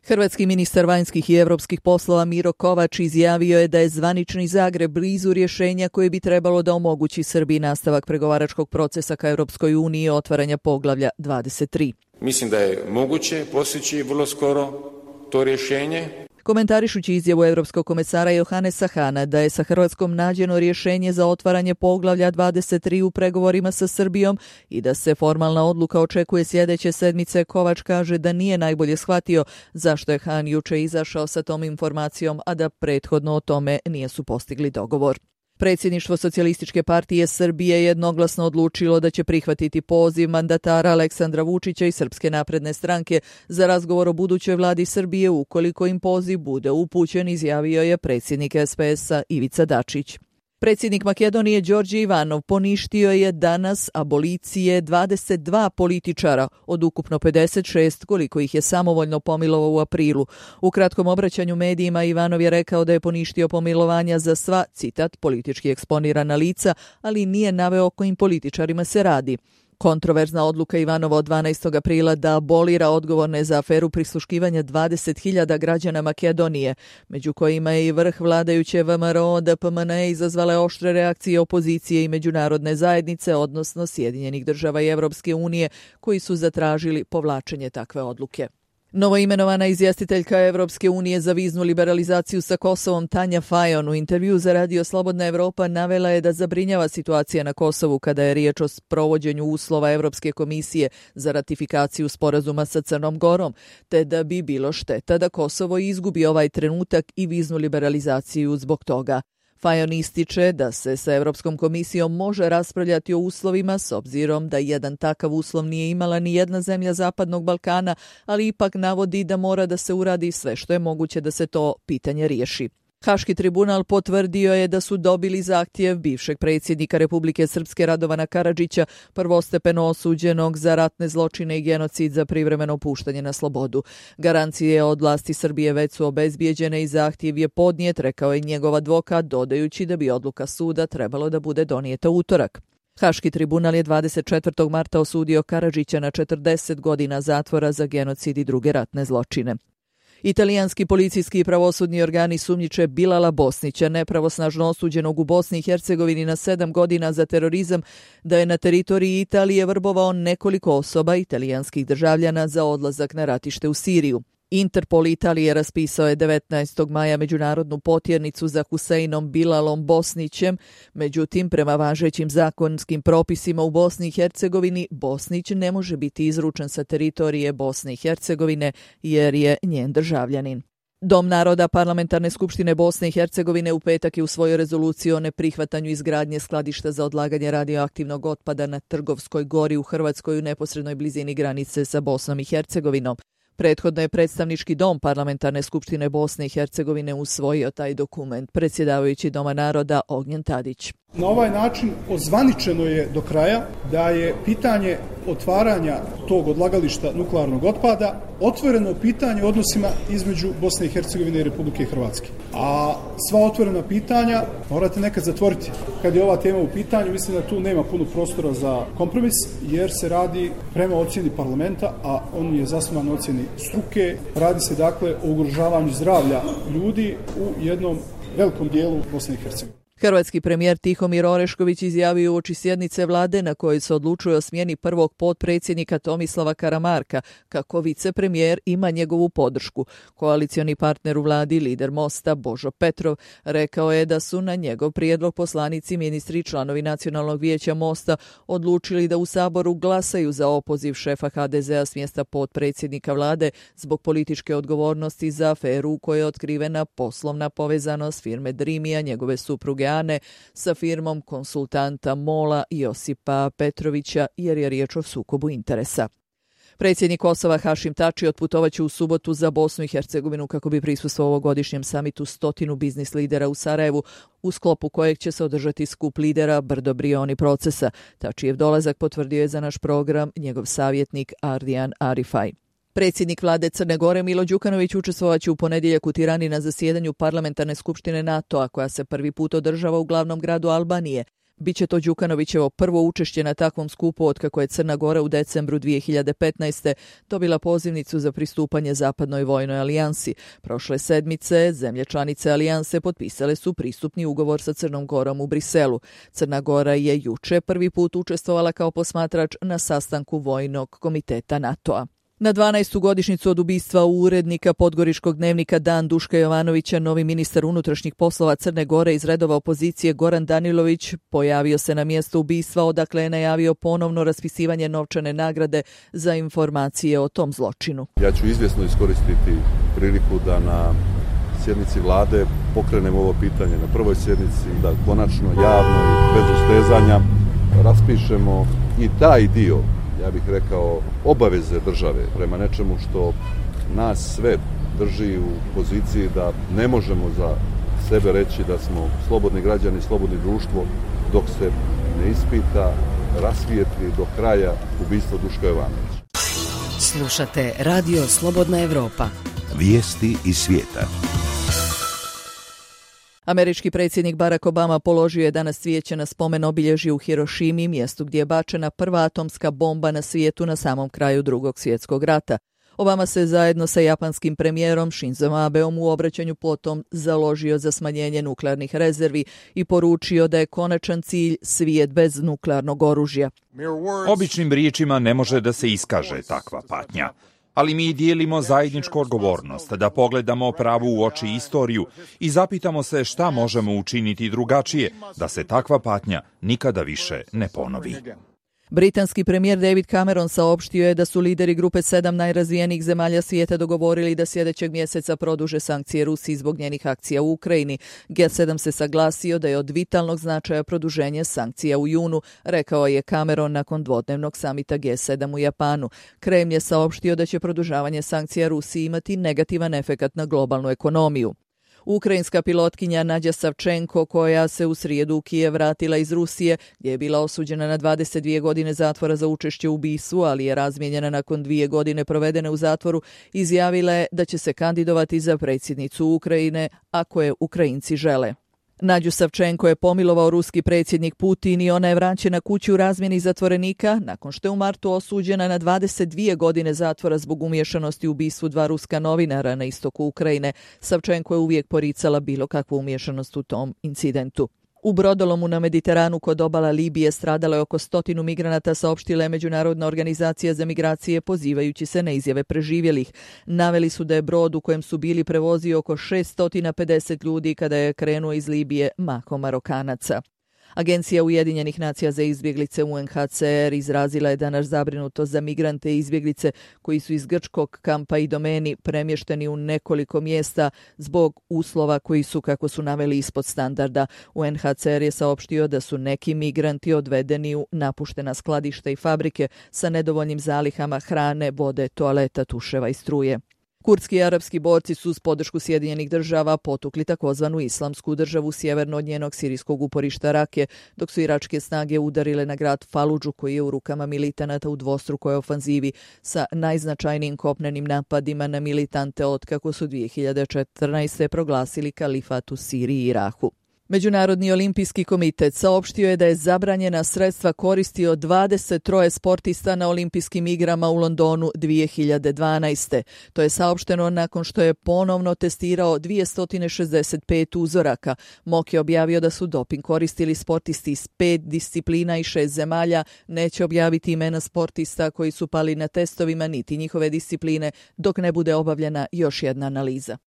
Hrvatski ministar vanjskih i europskih poslova Miro Kovač izjavio je da je zvanični Zagreb blizu rješenja koje bi trebalo da omogući Srbiji nastavak pregovaračkog procesa ka Europskoj uniji i otvaranja poglavlja 23. Mislim da je moguće postići vrlo skoro to rješenje. Komentarišući izjavu europskog komesara Johannesa Hana da je sa Hrvatskom nađeno rješenje za otvaranje poglavlja 23 u pregovorima sa Srbijom i da se formalna odluka očekuje sljedeće sedmice, Kovač kaže da nije najbolje shvatio zašto je Han juče izašao sa tom informacijom, a da prethodno o tome nisu postigli dogovor. Predsjedništvo Socijalističke partije Srbije jednoglasno odlučilo da će prihvatiti poziv mandatara Aleksandra Vučića i Srpske napredne stranke za razgovor o budućoj vladi Srbije ukoliko im poziv bude upućen, izjavio je predsjednik SPS-a Ivica Dačić. Predsjednik Makedonije Đorđe Ivanov poništio je danas abolicije 22 političara od ukupno 56 koliko ih je samovoljno pomilovao u aprilu. U kratkom obraćanju medijima Ivanov je rekao da je poništio pomilovanja za sva, citat, politički eksponirana lica, ali nije naveo o kojim političarima se radi. Kontroverzna odluka Ivanova od 12. aprila da abolira odgovorne za aferu prisluškivanja 20.000 građana Makedonije, među kojima je i vrh vladajuće VMRO DPMN izazvale oštre reakcije opozicije i međunarodne zajednice, odnosno Sjedinjenih država i Evropske unije, koji su zatražili povlačenje takve odluke. Novoimenovana izvjestiteljka Evropske unije za viznu liberalizaciju sa Kosovom Tanja Fajon u intervju za Radio Slobodna Evropa navela je da zabrinjava situacija na Kosovu kada je riječ o provođenju uslova Evropske komisije za ratifikaciju sporazuma sa Crnom Gorom, te da bi bilo šteta da Kosovo izgubi ovaj trenutak i viznu liberalizaciju zbog toga. Fajon ističe da se sa Evropskom komisijom može raspravljati o uslovima s obzirom da jedan takav uslov nije imala ni jedna zemlja Zapadnog Balkana, ali ipak navodi da mora da se uradi sve što je moguće da se to pitanje riješi. Haški tribunal potvrdio je da su dobili zahtjev bivšeg predsjednika Republike Srpske Radovana Karadžića, prvostepeno osuđenog za ratne zločine i genocid, za privremeno puštanje na slobodu. Garancije od vlasti Srbije već su obezbijeđene i zahtjev je podnijet, rekao je njegov advokat, dodajući da bi odluka suda trebalo da bude donijeta u utorak. Haški tribunal je 24. marta osudio Karadžića na 40 godina zatvora za genocid i druge ratne zločine. Italijanski policijski i pravosudni organi sumnjiče Bilala Bosnića, nepravosnažno osuđenog u Bosni i Hercegovini na 7 godina za terorizam, da je na teritoriji Italije vrbovao nekoliko osoba italijanskih državljana za odlazak na ratište u Siriju. Interpol Italije raspisao je 19. maja međunarodnu potjernicu za Huseinom Bilalom Bosnićem, međutim, prema važećim zakonskim propisima u Bosni i Hercegovini, Bosnić ne može biti izručen sa teritorije Bosne i Hercegovine jer je njen državljanin. Dom naroda Parlamentarne skupštine Bosne i Hercegovine u petak je usvojio rezoluciju o neprihvatanju izgradnje skladišta za odlaganje radioaktivnog otpada na Trgovskoj gori u Hrvatskoj u neposrednoj blizini granice sa Bosnom i Hercegovinom. Prethodno je predstavnički dom Parlamentarne skupštine Bosne i Hercegovine usvojio taj dokument, predsjedavajući Doma naroda Ognjen Tadić. Na ovaj način ozvaničeno je do kraja da je pitanje otvaranja tog odlagališta nuklearnog otpada otvoreno pitanje u odnosima između Bosne i Hercegovine i Republike Hrvatske. A sva otvorena pitanja morate nekad zatvoriti. Kad je ova tema u pitanju, mislim da tu nema puno prostora za kompromis, jer se radi prema ocjeni parlamenta, a on je zasnovan na ocjeni struke. Radi se dakle o ugrožavanju zdravlja ljudi u jednom velikom dijelu Bosne i Hercegovine. Hrvatski premijer Tihomir Orešković izjavio uoči sjednice vlade na kojoj se odlučuje o smjeni prvog potpredsjednika Tomislava Karamarka kako vicepremijer ima njegovu podršku. Koalicioni partner u vladi, lider Mosta Božo Petrov, rekao je da su na njegov prijedlog poslanici, ministri i članovi Nacionalnog vijeća Mosta odlučili da u Saboru glasaju za opoziv šefa HDZ-a s mjesta potpredsjednika vlade zbog političke odgovornosti za aferu u kojoj je otkrivena poslovna povezanost firme Drimija, njegove supruge Ane, sa firmom konsultanta MOL-a Josipa Petrovića, jer je riječ o sukobu interesa. Predsjednik Kosova Hašim Tači otputovaće u subotu za Bosnu i Hercegovinu kako bi prisustvovao ovogodišnjem samitu 100 biznis lidera u Sarajevu, u sklopu kojeg će se održati skup lidera Brdo Brioni procesa. Tačijev dolazak potvrdio je za naš program njegov savjetnik Ardijan Arifaj. Predsjednik vlade Crne Gore Milo Đukanović učestvovaće u ponedjeljak u Tirani na zasjedanju Parlamentarne skupštine NATO-a koja se prvi put održava u glavnom gradu Albanije. Biće to Đukanovićevo prvo učešće na takvom skupu otkako je Crna Gora u decembru 2015. dobila pozivnicu za pristupanje Zapadnoj vojnoj alijansi. Prošle sedmice zemlje članice alijanse potpisale su pristupni ugovor sa Crnom Gorom u Briselu. Crna Gora je juče prvi put učestvovala kao posmatrač na sastanku Vojnog komiteta NATO-a. Na 12. godišnjicu od ubistva urednika podgoričkog dnevnika Dan Duška Jovanovića, novi ministar unutrašnjih poslova Crne Gore iz redova opozicije Goran Danilović pojavio se na mjesto ubistva, odakle je najavio ponovno raspisivanje novčane nagrade za informacije o tom zločinu. Ja ću izvjesno iskoristiti priliku da na sjednici vlade pokrenemo ovo pitanje na prvoj sjednici, da konačno javno i bez ustezanja raspišemo i taj dio, ja bih rekao, obaveze države prema nečemu što nas sve drži u poziciji da ne možemo za sebe reći da smo slobodni građani, slobodni društvo, dok se ne ispita, rasvijetli do kraja ubistvo Duška Jovanovića. Slušate Radio Slobodna Evropa. Vijesti iz svijeta. Američki predsjednik Barack Obama položio je danas cvijeće na spomen obilježje u Hirošimi, mjestu gdje je bačena prva atomska bomba na svijetu na samom kraju Drugog svjetskog rata. Obama se zajedno sa japanskim premijerom Shinzom Abeom u obraćanju potom založio za smanjenje nuklearnih rezervi i poručio da je konačan cilj svijet bez nuklearnog oružja. Običnim riječima ne može da se iskaže takva patnja. Ali mi dijelimo zajedničku odgovornost da pogledamo pravu u oči istoriju i zapitamo se šta možemo učiniti drugačije da se takva patnja nikada više ne ponovi. Britanski premijer David Cameron saopštio je da su lideri grupe 7 najrazvijenijih zemalja svijeta dogovorili da sljedećeg mjeseca produže sankcije Rusiji zbog njenih akcija u Ukrajini. G7 se saglasio da je od vitalnog značaja produženje sankcija u junu, rekao je Cameron nakon dvodnevnog samita G7 u Japanu. Kremlj je saopštio da će produžavanje sankcija Rusiji imati negativan efekat na globalnu ekonomiju. Ukrajinska pilotkinja Nadja Savčenko, koja se u srijedu u Kijev vratila iz Rusije, gdje je bila osuđena na 22 godine zatvora za učešće u ubistvu, ali je razmijenjena nakon 2 godine provedene u zatvoru, izjavila je da će se kandidovati za predsjednicu Ukrajine ako je Ukrajinci žele. Nadju Savčenko je pomilovao ruski predsjednik Putin i ona je vraćena kući u razmjeni zatvorenika nakon što je u martu osuđena na 22 godine zatvora zbog umiješanosti u ubistvu 2 ruska novinara na istoku Ukrajine. Savčenko je uvijek poricala bilo kakvu umiješanost u tom incidentu. U brodolomu na Mediteranu kod obala Libije stradalo je oko 100 migranata, saopštila je Međunarodna organizacija za migracije pozivajući se na izjave preživjelih. Naveli su da je brod u kojem su bili prevozio oko 650 ljudi kada je krenuo iz Libije, mahom Marokanaca. Agencija Ujedinjenih nacija za izbjeglice UNHCR izrazila je danas zabrinutost za migrante i izbjeglice koji su iz grčkog kampa Idomeni premješteni u nekoliko mjesta zbog uslova koji su, kako su naveli, ispod standarda. UNHCR je saopštio da su neki migranti odvedeni u napuštena skladišta i fabrike sa nedovoljnim zalihama hrane, vode, toaleta, tuševa i struje. Kurdski i arapski borci su uz podršku Sjedinjenih država potukli takozvanu islamsku državu sjeverno od njenog sirijskog uporišta Rake, dok su iračke snage udarile na grad Faludžu koji je u rukama militanata u dvostrukoj ofanzivi sa najznačajnijim kopnenim napadima na militante otkako su 2014. proglasili kalifat u Siriji i Iraku. Međunarodni olimpijski komitet saopštio je da je zabranjena sredstva koristio 23 sportista na olimpijskim igrama u Londonu 2012. To je saopšteno nakon što je ponovno testirao 265 uzoraka. MOK je objavio da su doping koristili sportisti iz 5 disciplina i 6 zemalja. Neće objaviti imena sportista koji su pali na testovima niti njihove discipline dok ne bude obavljena još jedna analiza.